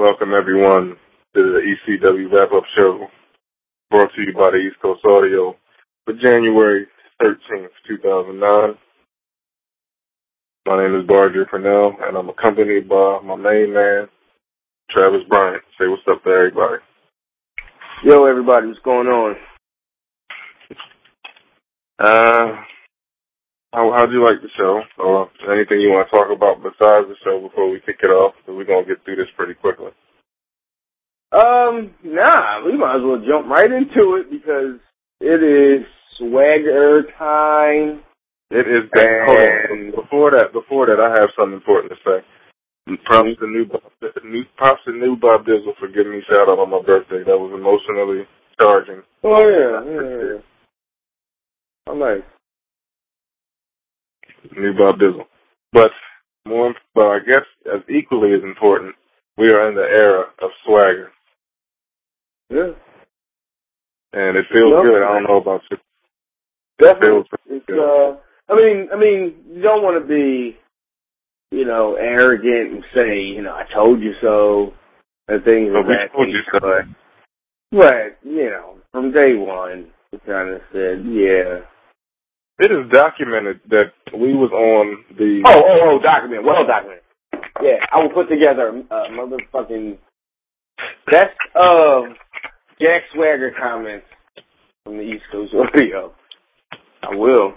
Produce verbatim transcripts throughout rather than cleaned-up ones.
Welcome everyone to the E C W Wrap-Up Show, brought to you by the East Coast Audio for January thirteenth, two thousand nine. My name is Barger Purnell, and I'm accompanied by my main man, Travis Bryant. Say what's up to everybody. Yo, everybody, what's going on? Uh, how, how'd you like the show? Or anything you want to talk about besides the show before we kick it off? So we're going to get through this pretty quickly. Um, nah, we might as well jump right into it because it is swagger time. It is that. Hold on. Before that, before that, I have something important to say. Props to new, new props to new Bob Dizzle for giving me a shout out on my birthday. That was emotionally charging. Oh yeah, yeah, yeah. Oh nice. New Bob Dizzle. But more, but I guess as equally as important, we are in the era of swagger. Yeah. And it feels yep. good. I don't know about you. Definitely. It it's uh. I mean, I mean, you don't want to be, you know, arrogant and say, you know, I told you so, and things oh, of that told nature. You so. But, but, you know, from day one, we kind of said, yeah. It is documented that we was on the... Oh, oh, oh, documented. Well documented. Yeah, I will put together a motherfucking best of Jack Swagger comments from the East Coast Audio. I will.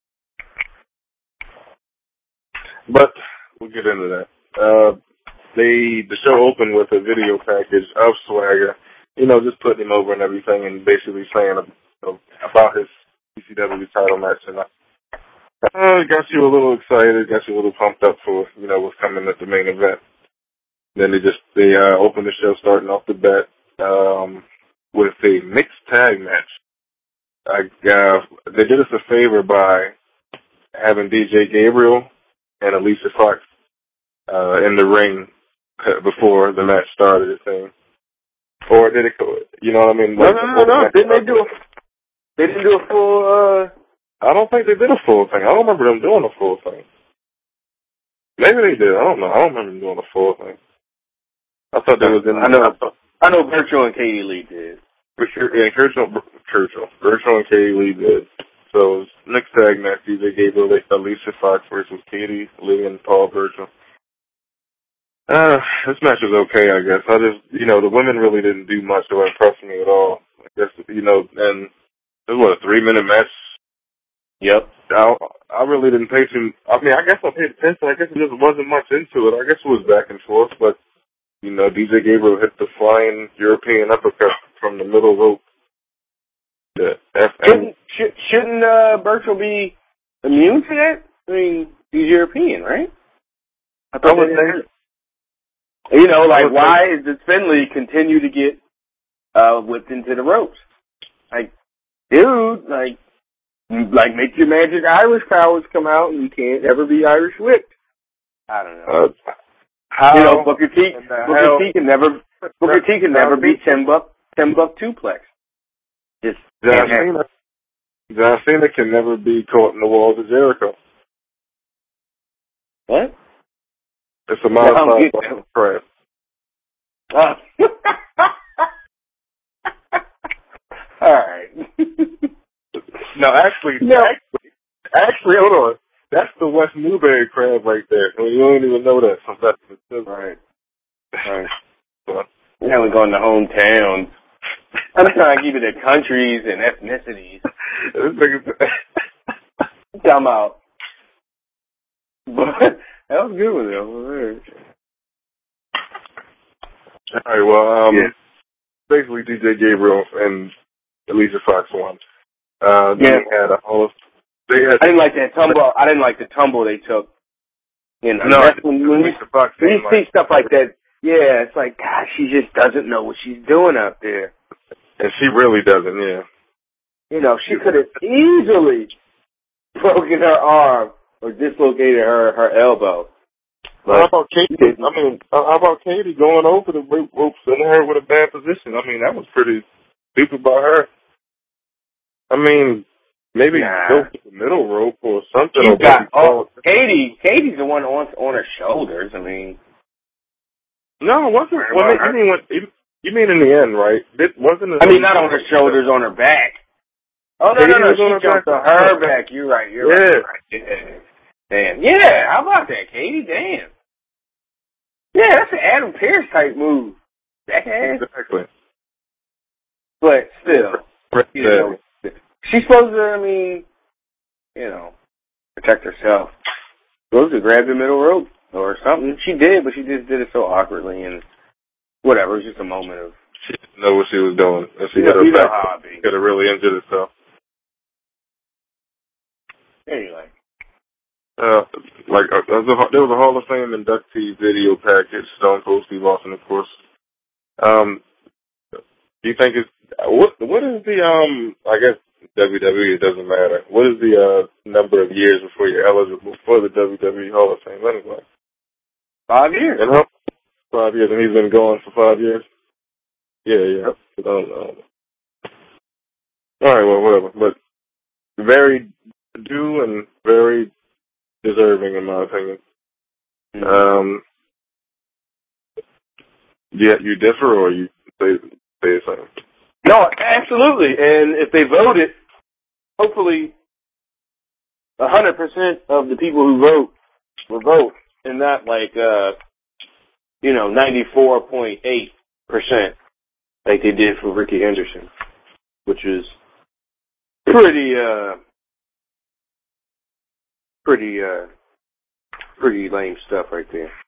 But we'll get into that. Uh, they the show opened with a video package of Swagger, you know, just putting him over and everything, and basically saying you know, about his E C W title match, and uh, got you a little excited, got you a little pumped up for you know what's coming at the main event. Then they just they uh, opened the show starting off the bat um, with a mixed tag match. I, uh, they did us a favor by having D J Gabriel and Alicia Fox uh, in the ring before the match started, I think. Or did it go, you know what I mean? Like, no, no, no, no. Didn't they do a, they didn't do a full, uh... I don't think they did a full thing. I don't remember them doing a full thing. Maybe they did. I don't know. I don't remember them doing a full thing. I thought there was in I know, I, thought, I know Virtual and Katie Lee did. Yeah, Churchill, Churchill. Virtual and Katie Lee did. So, next tag match, D J Gabriel, Alicia Fox versus Katie Lee and Paul Virtual. Uh, this match was okay, I guess. I just, you know, the women really didn't do much to impress me at all. I guess, you know, and it was, what, a three-minute match? Yep. I, I really didn't pay too, I mean, I guess I paid attention. I guess there just wasn't much into it. I guess it was back and forth, but, you know, D J Gabriel hit the flying European uppercut from the middle rope. Yeah. Shouldn't, should, shouldn't uh, Virtual be immune to that? I mean, he's European, right? I thought I would think. You know, like, why think. does Finley continue to get uh, whipped into the ropes? Like, dude, like, like make your magic Irish powers come out and you can't ever be Irish whipped. I don't know. Uh, how, you know, Booker T, Booker hell, T can never, Booker T can never beat Timbuk, Timbuk-tuplex. Just John Cena. John Cena can never be caught in the walls of Jericho. What? It's a modified crap. Uh, all right. no, actually, no. actually, actually, hold on. That's the West Newberry crab right there. I mean, you don't even know that sometimes. Right. Right. Now we're going to hometowns. I'm trying to keep it to countries and ethnicities. Come out. But that was good with it. All right, well, um, yeah. basically D J Gabriel and Alicia Fox won. Uh, yeah. They had a whole. They had. I didn't like that tumble. I didn't like the tumble they took. You know, no, that's when, when, you, Fox when you see like, stuff like that, yeah, it's like, gosh, she just doesn't know what she's doing out there. And she really doesn't, yeah. You know, she could have easily broken her arm or dislocated her her elbow. Well, how about Katie? I mean, how about Katie going over the ropes and her with a bad position? I mean, that was pretty stupid by her. I mean, maybe nah. go to the middle rope or something. You or got, oh, Katie, Katie's the one on on her shoulders. I mean, No, it wasn't. Right, Well, well, you mean what? You, you mean in the end, right? It wasn't. I mean, not on her shoulders, on her back. Oh no, Katie no, no! was on She her jumped back. on her back. You're right. You're Yeah. right. You're right. Yeah. Damn. Yeah. How about that, Katie? Damn. Yeah, that's an Adam Pearce type move. Jackass. Exactly. But still, you know, she's supposed to. I mean, you know, protect herself. Supposed to grab the middle rope or something. She did, but she just did it so awkwardly and whatever. It was just a moment of. She didn't know what she was doing, and she You got know, her you know back. how I be. Could have really injured herself. Anyway. Uh, like uh, there, was a, there was a Hall of Fame inductee video package. Stone Cold Steve Austin, of course. Um, do you think it's what? What is the um? I guess W W E. It doesn't matter. What is the uh number of years before you're eligible for the W W E Hall of Fame? Anyway, Five years. and how, five years, and he's been going for five years. Yeah, yeah. I don't know. All right, well, whatever. But very due and very deserving, in my opinion. Mm-hmm. Um, yeah, you differ or you say, say the same? No, absolutely. And if they voted, hopefully a hundred percent of the people who vote will vote, and not like uh, you know, ninety four point eight percent like they did for Ricky Henderson, which is pretty uh, pretty uh, pretty lame stuff right there.